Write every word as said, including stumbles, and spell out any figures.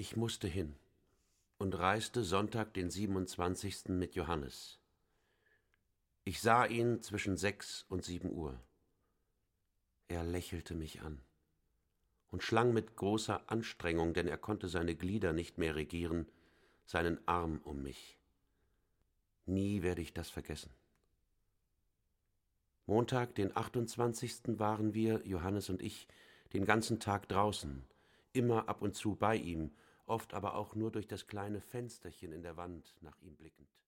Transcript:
Ich musste hin und reiste Sonntag, den siebenundzwanzigsten mit Johannes. Ich sah ihn zwischen sechs und sieben Uhr. Er lächelte mich an und schlang mit großer Anstrengung, denn er konnte seine Glieder nicht mehr regieren, seinen Arm um mich. Nie werde ich das vergessen. Montag, den achtundzwanzigsten waren wir, Johannes und ich, den ganzen Tag draußen, immer ab und zu bei ihm, oft aber auch nur durch das kleine Fensterchen in der Wand nach ihm blickend.